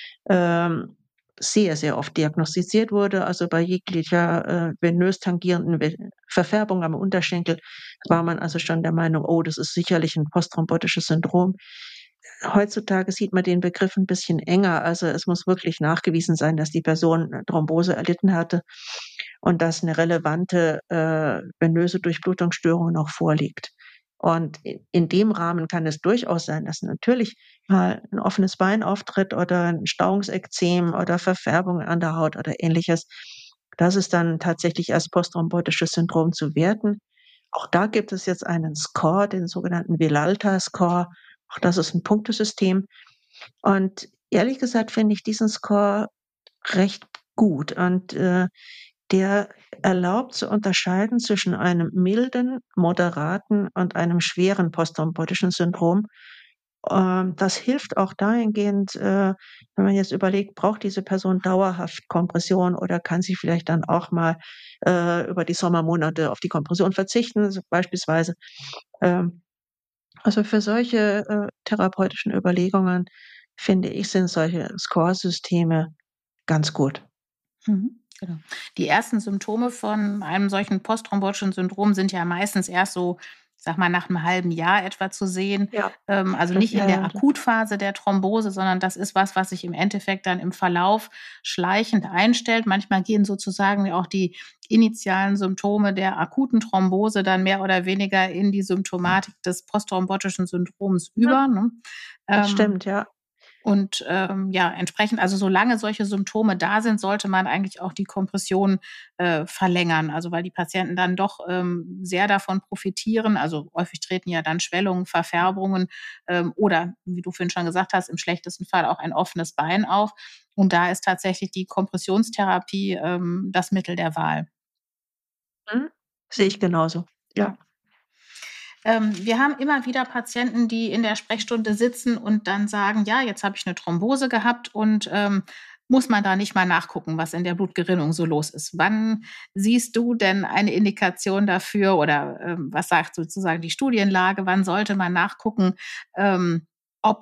S2: ähm, sehr, sehr oft diagnostiziert wurde. Also, bei jeglicher, äh, venös tangierenden Ve Verfärbung am Unterschenkel war man also schon der Meinung: „Oh, das ist sicherlich 'n postthrombotisches Syndrom.“ Heutzutage sieht man den Begriff 'n bisschen enger. Also, es muss wirklich nachgewiesen sein, dass die Person 'ne Thrombose erlitten hatte und dass 'ne relevante, äh, venöse Durchblutungsstörung noch vorliegt. Und i in dem Rahmen kann es durchaus sein, dass natürlich mal 'n offenes Bein auftritt oder 'n Stauungsekzem oder Verfärbung an der Haut oder Ähnliches. Das ist dann tatsächlich als postthrombotisches Syndrom zu werten. Auch da gibt es jetzt einen Score, den sogenannten Villalta-Score. Auch das ist 'n Punktesystem. Und Ehrlich gesagt finde ich diesen Score recht gut und, äh, der erlaubt zu unterscheiden zwischen einem milden, moderaten und einem schweren posttraumatischen Syndrom. Ähm, das hilft auch dahingehend, äh, wenn man jetzt überlegt, braucht diese Person dauerhaft Kompression oder kann sie vielleicht dann auch mal, äh, über die Sommermonate auf die Kompression verzichten, so beispielsweise. Ähm, also für solche, äh, therapeutischen Überlegungen, finde ich, sind solche Scoresysteme ganz gut.
S1: Mhm, genau. Die ersten Symptome von einem solchen postthrombotischen Syndrom sind ja meistens erst so, ich sage mal, nach 'nem halben Jahr etwa zu sehen.
S2: Ja,
S1: Ähm, also
S2: das
S1: nicht in
S2: ja,
S1: der
S2: ja, da
S1: Akutphase der Thrombose, sondern das ist was, was sich im Endeffekt dann im Verlauf schleichend einstellt. Manchmal gehen sozusagen ja auch die initialen Symptome der akuten Thrombose dann mehr oder weniger in die Symptomatik des postthrombotischen Syndroms
S2: mhm,
S1: über, ne?
S2: das
S1: Ähm
S2: stimmt, ja.
S1: und, ähm, ja, entsprechend also solange solche Symptome da sind, sollte man eigentlich auch die Kompression, äh, verlängern. Also, weil die Patienten dann doch, ähm, sehr davon profitieren. Also, häufig treten ja dann Schwellungen, Verfärbungen, ähm, oder wie du vorhin schon gesagt hast, im schlechtesten Fall auch ein offenes Bein auf. Und da ist tatsächlich die Kompressionstherapie, ähm, das Mittel der Wahl.
S2: Mhm. Sehe ich genauso.
S1: Ja.
S2: Ja.
S1: Ähm, wir haben immer wieder Patienten, die in der Sprechstunde sitzen und dann sagen: „Ja, jetzt habe ich 'ne Thrombose gehabt und, ähm, muss man da nicht mal nachgucken, was in der Blutgerinnung so los ist?“ Wann siehst du denn eine Indikation dafür oder, ähm, was sagt sozusagen die Studienlage? Wann sollte man nachgucken, ähm, ob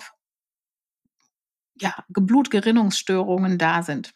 S1: ja, Ge Blutgerinnungsstörungen da sind?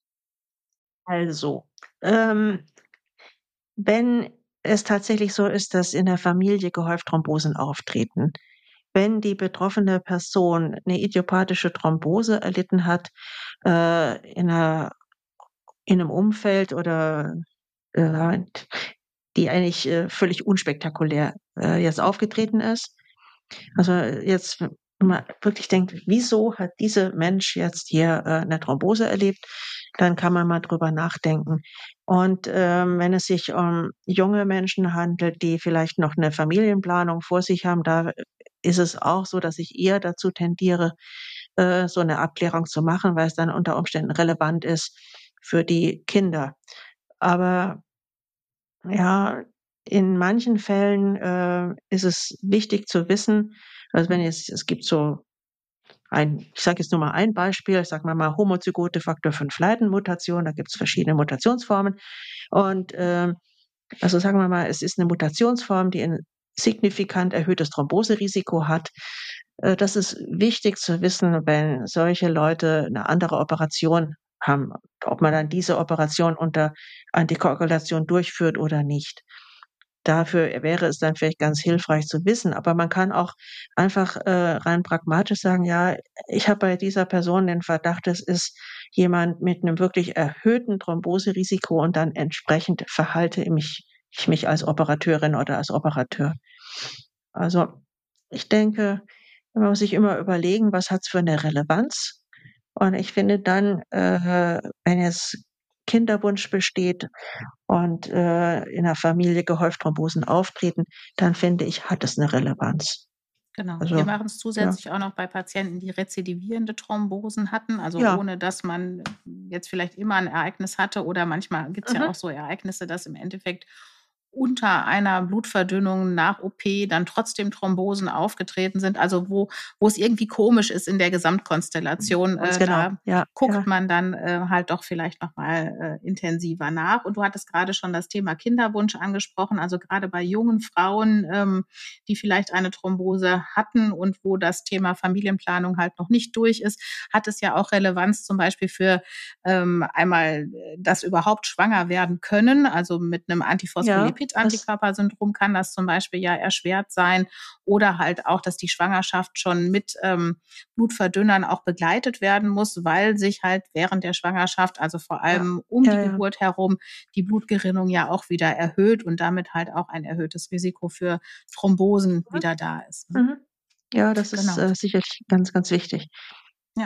S2: Also, ähm wenn es tatsächlich so ist, dass in der Familie gehäuft Thrombosen auftreten, wenn die betroffene Person 'ne idiopathische Thrombose erlitten hat, äh, in 'ner in 'nem Umfeld oder, äh, die eigentlich, äh, völlig unspektakulär, äh, jetzt aufgetreten ist. Also, jetzt, wenn man wirklich denkt: „Wieso hat dieser Mensch jetzt hier, äh, 'ne Thrombose erlebt?“ Dann kann man mal drüber nachdenken. Und, ähm, wenn es sich um junge Menschen handelt, die vielleicht noch 'ne Familienplanung vor sich haben, da ist es auch so, dass ich eher dazu tendiere, äh, so 'ne Abklärung zu machen, weil's dann unter Umständen relevant ist für die Kinder. Aber ja, in manchen Fällen, äh, ist es wichtig zu wissen also, wenn jetzt es gibt so ein ich sage jetzt nur mal ein Beispiel, sagen wir mal homozygote Faktor fünf Leiden-Mutation, da gibt's verschiedene Mutationsformen. Und, ähm, also, sagen wir mal, es ist 'ne Mutationsform, die ein signifikant erhöhtes Thromboserisiko hat. Äh, das ist wichtig zu wissen, wenn solche Leute 'ne andere Operation haben, ob man dann diese Operation unter Antikoagulation durchführt oder nicht. Dafür wäre es dann vielleicht ganz hilfreich zu wissen, aber man kann auch einfach, äh, rein pragmatisch sagen: „Ja, ich habe bei dieser Person den Verdacht, es ist jemand mit 'nem wirklich erhöhten Thromboserisiko und dann entsprechend verhalte ich mich ich mich als Operateurin oder als Operateur.“ Also, ich denke, man muss sich immer überlegen, was hat's für 'ne Relevanz? Und ich finde dann, äh, wenn jetzt Kinderwunsch besteht und, äh, in der Familie gehäuft Thrombosen auftreten, dann finde ich, hat es 'ne Relevanz.
S1: Genau. Wir
S2: Also,
S1: machen's
S2: ja.
S1: zusätzlich auch noch bei Patienten, die rezidivierende Thrombosen hatten, also
S2: Ja.
S1: ohne dass man jetzt vielleicht immer 'n Ereignis hatte oder manchmal gibt's ja auch
S2: Mhm.
S1: so Ereignisse, dass im Endeffekt unter einer Blutverdünnung nach O P dann trotzdem Thrombosen aufgetreten sind, also wo wo's irgendwie komisch ist in der Gesamtkonstellation.
S2: Ganz
S1: Äh,
S2: genau.
S1: da
S2: Ja,
S1: guckt
S2: ja.
S1: man dann, äh, halt doch vielleicht noch mal, äh, intensiver nach. Und du hattest grade schon das Thema Kinderwunsch angesprochen, also grade bei jungen Frauen, ähm, die vielleicht eine Thrombose hatten und wo das Thema Familienplanung halt noch nicht durch ist, hat es ja auch Relevanz zum Beispiel für, ähm, einmal, äh, das überhaupt schwanger werden können. Also mit 'nem
S2: Ja, das
S1: Antiphospholipid-Antikörpersyndrom kann das zum Beispiel ja erschwert sein oder halt auch, dass die Schwangerschaft schon mit, ähm, Blutverdünnern auch begleitet werden muss, weil sich halt während der Schwangerschaft, also vor
S2: Ja,
S1: allem um
S2: ja,
S1: die
S2: ja.
S1: Geburt herum, die Blutgerinnung ja auch wieder erhöht und damit halt auch ein erhöhtes Risiko für Thrombosen
S2: Mhm.
S1: wieder da ist, ne?
S2: Mhm. Ja, das ist,
S1: Genau.
S2: äh, sicherlich ganz, ganz wichtig.
S1: Ja.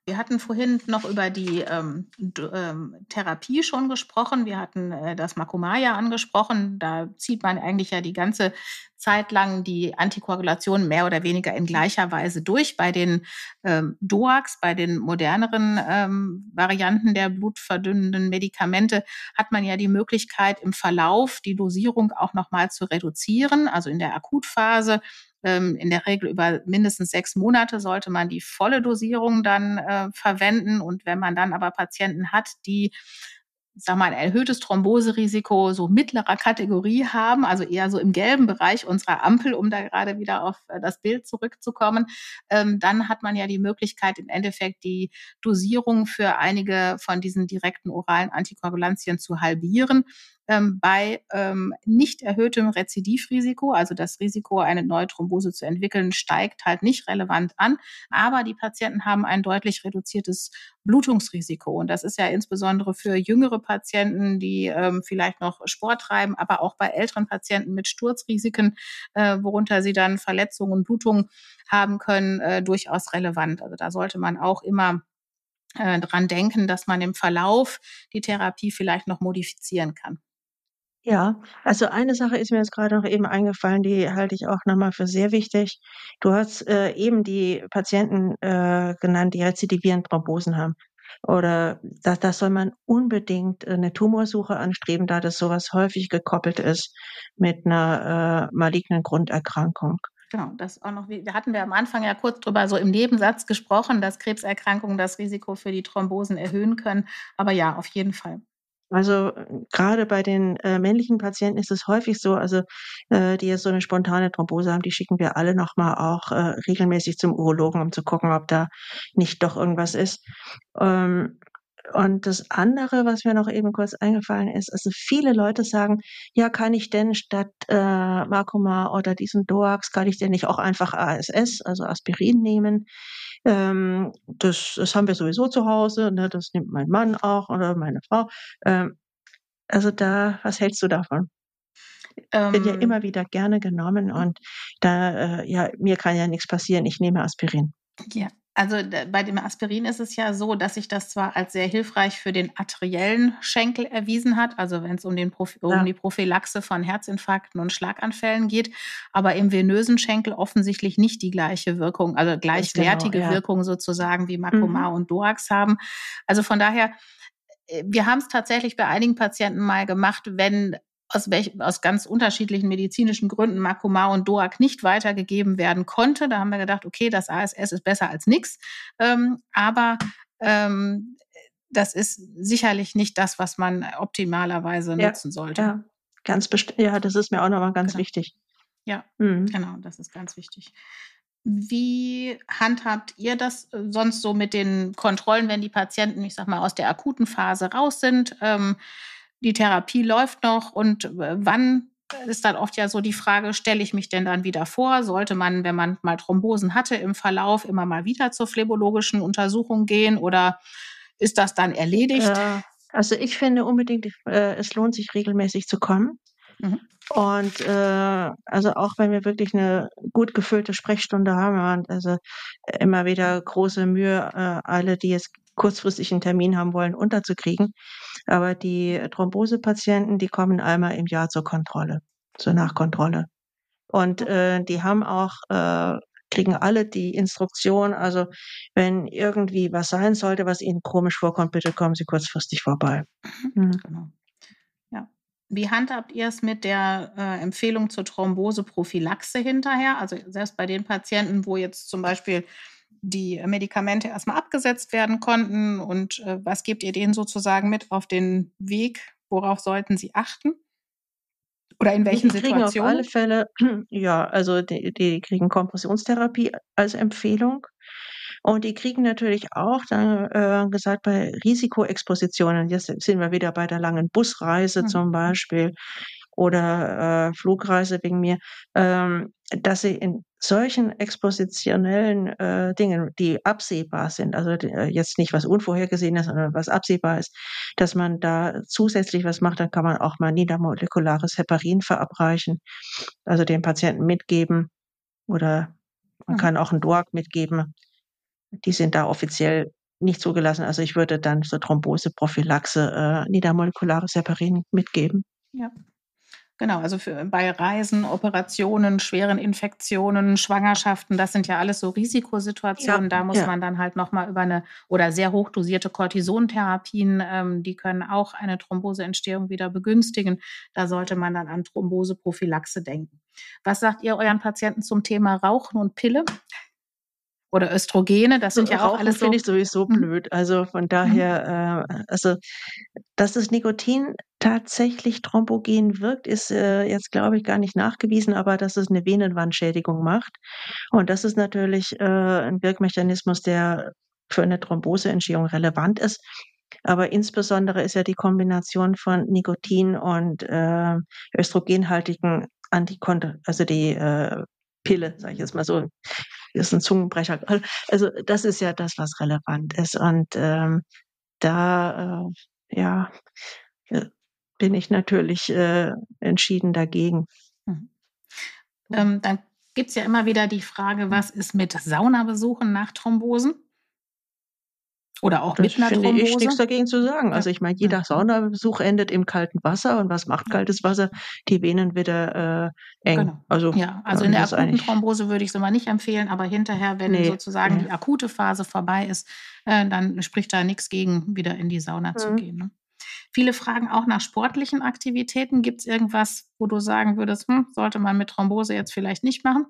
S1: Wir hatten vorhin noch über die ähm, d ähm, Therapie schon gesprochen. Wir hatten, äh, das Macomar angesprochen. Da zieht man eigentlich ja die ganze Zeit lang die Antikoagulation mehr oder weniger in gleicher Weise durch. Bei den ähm, D O A Cs, bei den moderneren ähm, Varianten der blutverdünnenden Medikamente, hat man ja die Möglichkeit, im Verlauf die Dosierung auch noch mal zu reduzieren. Also in der Akutphase ähm, in der Regel über mindestens sechs Monate sollte man die volle Dosierung dann äh, verwenden. Und wenn man dann aber Patienten hat, die, ich sage mal, ein erhöhtes Thromboserisiko so mittlerer Kategorie haben, also eher so im gelben Bereich unserer Ampel, um da gerade wieder auf äh, das Bild zurückzukommen, ähm, dann hat man ja die Möglichkeit, im Endeffekt die Dosierung für einige von diesen direkten oralen Antikoagulantien zu halbieren. Ähm, bei ähm, nicht erhöhtem Rezidivrisiko, also das Risiko, eine neue Thrombose zu entwickeln, steigt halt nicht relevant an, aber die Patienten haben ein deutlich reduziertes Blutungsrisiko. Und das ist ja insbesondere für jüngere Patienten, die ähm, vielleicht noch Sport treiben, aber auch bei älteren Patienten mit Sturzrisiken, äh, worunter sie dann Verletzungen und Blutungen haben können, äh, durchaus relevant. Also da sollte man auch immer äh, dran denken, dass man im Verlauf die Therapie vielleicht noch modifizieren kann.
S2: Ja, also eine Sache ist mir jetzt gerade noch eben eingefallen, die halte ich auch noch mal für sehr wichtig. Du hast, äh, eben die Patienten, äh, genannt, die rezidivierend Thrombosen haben. Oder da da soll man unbedingt äh, 'ne Tumorsuche anstreben, da das so was häufig gekoppelt ist mit 'ner, äh, malignen Grunderkrankung.
S1: Genau, das auch noch wie da hatten wir am Anfang ja kurz drüber so im Nebensatz gesprochen, dass Krebserkrankungen das Risiko für die Thrombosen erhöhen können. Aber ja, auf jeden Fall.
S2: Also, äh, grade bei den, äh, männlichen Patienten ist es häufig so, also, äh, die jetzt so 'ne spontane Thrombose haben, die schicken wir alle noch mal auch, äh, regelmäßig zum Urologen, um zu gucken, ob da nicht doch irgendwas ist. Ähm, und das andere, was mir noch eben kurz eingefallen ist, also, viele Leute sagen: „Ja, kann ich denn statt, äh, Macomar oder diesen D O A Cs kann ich denn nicht auch einfach A S S, also Aspirin nehmen? Ähm, das das haben wir sowieso zu Hause, ne, das nimmt mein Mann auch oder meine Frau.“ Ähm, also da was hältst du davon? Wird ja
S1: Ähm,
S2: immer wieder gerne genommen und da, äh ja, mir kann ja nix passieren, ich nehme Aspirin.
S1: Ja, also d bei dem Aspirin ist es ja so, dass sich das zwar als sehr hilfreich für den arteriellen Schenkel erwiesen hat, also wenn's um den Proph um
S2: Ja.
S1: die Prophylaxe von Herzinfarkten und Schlaganfällen geht, aber im venösen Schenkel offensichtlich nicht die gleiche Wirkung, also
S2: Ganz genau,
S1: gleichwertige
S2: ja.
S1: Wirkung sozusagen wie
S2: Mhm.
S1: Macomar und D O A Cs haben. Also von daher, äh, wir haben's tatsächlich bei einigen Patienten mal gemacht, wenn aus welch aus ganz unterschiedlichen medizinischen Gründen Macomar und D O A C nicht weitergegeben werden konnte. Da haben wir gedacht: „Okay, das A S S ist besser als nix.“ Ähm, aber, ähm, äh, das ist sicherlich nicht das, was man optimalerweise
S2: Ja,
S1: nutzen sollte.
S2: ja, ganz best ja, das ist mir auch noch mal ganz
S1: Genau.
S2: wichtig.
S1: Ja,
S2: Mhm.
S1: genau, das ist ganz wichtig. Wie handhabt ihr das, äh, sonst so mit den Kontrollen, wenn die Patienten, ich sage mal, aus der akuten Phase raus sind? Ähm, die Therapie läuft noch und w wann ist dann oft ja so die Frage: „Stelle ich mich denn dann wieder vor?“ Sollte man, wenn man mal Thrombosen hatte im Verlauf, immer mal wieder zur phlebologischen Untersuchung gehen oder ist das dann erledigt?
S2: Ja, also ich finde unbedingt, äh, es lohnt sich regelmäßig zu kommen.
S1: Mhm.
S2: Und, äh, also auch wenn wir wirklich 'ne gut gefüllte Sprechstunde haben und also immer wieder große Mühe, äh, alle, die jetzt kurzfristig 'n Termin haben wollen, unterzukriegen. Aber die Thrombosepatienten, die kommen einmal im Jahr zur Kontrolle, zur Nachkontrolle. Und,
S1: Okay.
S2: äh, die haben auch äh, kriegen alle die Instruktion, also wenn irgendwie was sein sollte, was ihnen komisch vorkommt, bitte kommen Sie kurzfristig vorbei.
S1: Mhm,
S2: Mhm.
S1: genau. Ja. Wie handhabt ihr's mit der, äh, Empfehlung zur Thromboseprophylaxe hinterher? Also selbst bei den Patienten, wo jetzt zum Beispiel die Medikamente erst mal abgesetzt werden konnten und, äh, was gebt ihr denen sozusagen mit auf den Weg? Worauf sollten sie achten? Oder in welchen
S2: Die kriegen auf alle
S1: Situationen?
S2: Fälle ja, also die die kriegen Kompressionstherapie als Empfehlung. Und die kriegen natürlich auch dann, äh, gesagt, bei Risikoexpositionen, jetzt sind wir wieder bei der langen Busreise
S1: Mhm.
S2: zum Beispiel oder, äh, Flugreise wegen mir, ähm, dass sie in solchen expositionellen, äh, Dingen, die absehbar sind, also d äh, jetzt nicht was Unvorhergesehenes, sondern was absehbar ist, dass man da zusätzlich was macht, dann kann man auch mal niedermoлекulares Heparin verabreichen, also dem Patienten mitgeben oder man
S1: Mhm.
S2: kann auch 'n D O A C mitgeben. Die sind da offiziell nicht zugelassen. Also ich würde dann zur Thromboseprophylaxe äh, niedermolekulare Heparin mitgeben.
S1: Ja. Genau, also für bei Reisen, Operationen, schweren Infektionen, Schwangerschaften, das sind ja alles so
S2: Ja,
S1: Risikosituationen. Da muss
S2: ja.
S1: man dann halt noch mal über eine oder sehr hochdosierte Cortisontherapien, ähm, die können auch eine Thromboseentstehung wieder begünstigen. Da sollte man dann an Thromboseprophylaxe denken. Was sagt ihr euren Patienten zum Thema Rauchen und Pille oder Östrogene? Das
S2: So,
S1: sind ja auch
S2: Rauchen
S1: alles
S2: finde
S1: so.
S2: ich sowieso
S1: Mhm.
S2: blöd. Also von
S1: Mhm.
S2: daher, äh, also dass das Nikotin tatsächlich thrombogen wirkt, ist äh, jetzt, glaube ich, gar nicht nachgewiesen, aber dass es eine Venenwandschädigung macht. Und das ist natürlich äh, ein Wirkmechanismus, der für eine Thromboseentstehung relevant ist. Aber insbesondere ist ja die Kombination von Nikotin und äh, östrogenhaltigen Antikon, also die äh, Pille, sage ich jetzt mal so, ist ein Zungenbrecher. Also das ist ja das, was relevant ist. Und ähm, da, äh, ja, äh, bin ich natürlich äh, entschieden dagegen.
S1: Mhm. Ähm, dann gibt's ja immer wieder die Frage, was ist mit Saunabesuchen nach Thrombosen oder auch
S2: Das
S1: mit 'ner
S2: finde ich nichts
S1: Thrombose?
S2: dagegen zu sagen.
S1: Ja.
S2: Also ich meine,
S1: Mhm.
S2: jeder Saunabesuch endet im kalten Wasser. Und was macht
S1: Ja.
S2: kaltes Wasser? Die Venen wieder äh, eng.
S1: Genau.
S2: Also
S1: Ja, also in
S2: ähm,
S1: der
S2: das ist
S1: akuten
S2: eigentlich,
S1: Thrombose würde ich's immer nicht empfehlen, aber hinterher, wenn
S2: nee,
S1: sozusagen
S2: nee.
S1: die akute Phase vorbei ist, äh, dann spricht da nix gegen, wieder in die Sauna zu
S2: Mhm.
S1: gehen, ne? Viele fragen auch nach sportlichen Aktivitäten. Gibt's irgendwas, wo du sagen würdest: „Hm, sollte man mit Thrombose jetzt vielleicht nicht machen?“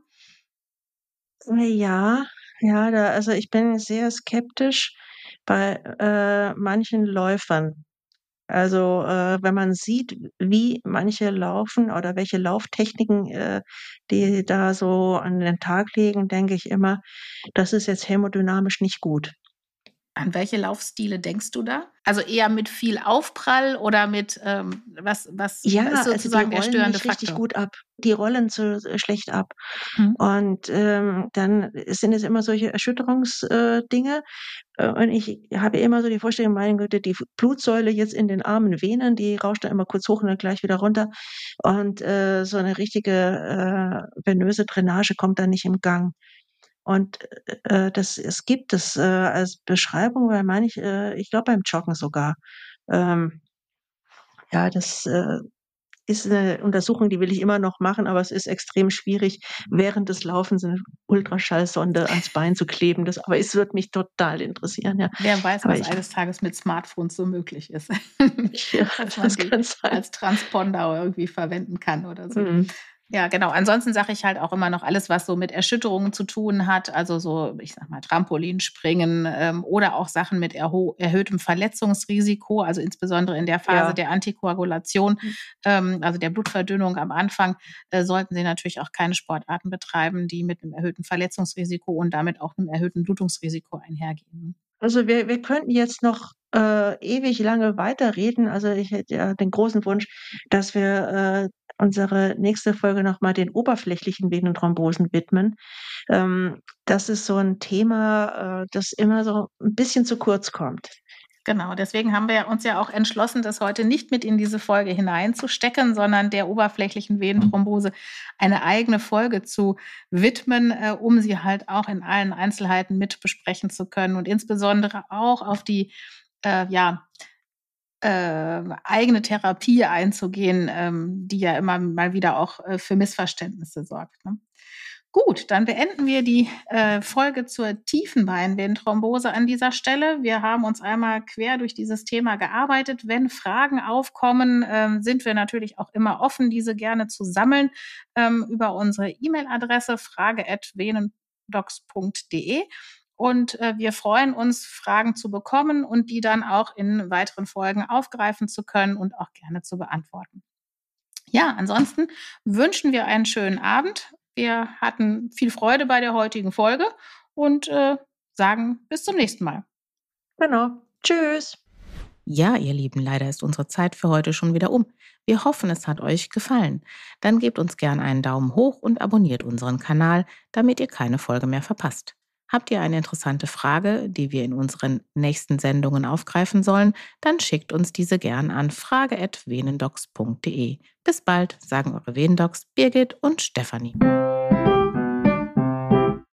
S2: Ja, ja, da, also ich bin sehr skeptisch bei äh, manchen Läufern. Also, äh, wenn man sieht, wie manche laufen oder welche Lauftechniken, äh, die da so an den Tag legen, denke ich immer, das ist jetzt hämodynamisch nicht gut.
S1: An welche Laufstile denkst du da? Also eher mit viel Aufprall oder mit, ähm was was ist
S2: Ja, also die
S1: sozusagen der
S2: rollen
S1: störende
S2: nicht richtig
S1: Faktor?
S2: gut ab. Die rollen zu äh, schlecht ab.
S1: Mhm.
S2: Und, ähm, dann sind es immer solche Erschütterungs äh, Dinge. Äh, und ich habe immer so die Vorstellung, meine Güte, die F Blutsäule jetzt in den armen Venen, die rauscht dann immer kurz hoch und dann gleich wieder runter. Und, äh, so 'ne richtige, äh, venöse Drainage kommt da nicht im Gang. Und, äh, äh, das es gibt es, äh, als Beschreibung bei manch äh, ich glaube beim Joggen sogar. Ähm, ja, das, äh, ist 'ne Untersuchung, die will ich immer noch machen, aber es ist extrem schwierig, während des Laufens 'ne Ultraschallsonde ans Bein zu kleben. Das aber es würde mich total interessieren, ja.
S1: Wer weiß,
S2: Aber
S1: was
S2: ich
S1: eines Tages mit Smartphones so möglich ist,
S2: ja,
S1: dass man
S2: das
S1: die
S2: kann sein.
S1: als Transponder irgendwie verwenden kann oder so.
S2: Mhm.
S1: Ja, genau. Ansonsten sage ich halt auch immer noch alles, was so mit Erschütterungen zu tun hat, also so, ich sage mal, Trampolinspringen, ähm, oder auch Sachen mit erho erhöhtem Verletzungsrisiko, also insbesondere in der Phase
S2: Ja.
S1: der Antikoagulation, ähm, also der Blutverdünnung am Anfang, äh, sollten Sie natürlich auch keine Sportarten betreiben, die mit 'nem erhöhten Verletzungsrisiko und damit auch 'nem erhöhten Blutungsrisiko einhergehen.
S2: Also, wir wir könnten jetzt noch, äh, ewig lange weiterreden. Also, ich hätte ja den großen Wunsch, dass wir, äh, unsere nächste Folge noch mal den oberflächlichen Venenthrombosen widmen. Ähm, das ist so 'n Thema, äh, das immer so 'n bisschen zu kurz kommt.
S1: Genau, deswegen haben wir uns ja auch entschlossen, das heute nicht mit in diese Folge hineinzustecken, sondern der oberflächlichen Venenthrombose eine eigene Folge zu widmen, äh, um sie halt auch in allen Einzelheiten mit besprechen zu können und insbesondere auch auf die, äh, ja, äh, eigene Therapie einzugehen, ähm, die ja immer mal wieder auch, äh, für Missverständnisse sorgt, ne? Gut, dann beenden wir die, äh, Folge zur Tiefenbeinvenenthrombose an dieser Stelle. Wir haben uns einmal quer durch dieses Thema gearbeitet. Wenn Fragen aufkommen, ähm, sind wir natürlich auch immer offen, diese gerne zu sammeln, ähm, über unsere E-Mail-Adresse frage at venendocs punkt de. Und, äh, wir freuen uns, Fragen zu bekommen und die dann auch in weiteren Folgen aufgreifen zu können und auch gerne zu beantworten. Ja, ansonsten wünschen wir einen schönen Abend. Wir hatten viel Freude bei der heutigen Folge und, äh, sagen bis zum nächsten Mal.
S2: Genau. Tschüss.
S1: Ja, ihr Lieben, leider ist unsere Zeit für heute schon wieder um. Wir hoffen, es hat euch gefallen. Dann gebt uns gern einen Daumen hoch und abonniert unseren Kanal, damit ihr keine Folge mehr verpasst. Habt ihr eine interessante Frage, die wir in unseren nächsten Sendungen aufgreifen sollen, dann schickt uns diese gern an frage at venendocs punkt de. Bis bald, sagen eure Venendocs Birgit und Stefanie.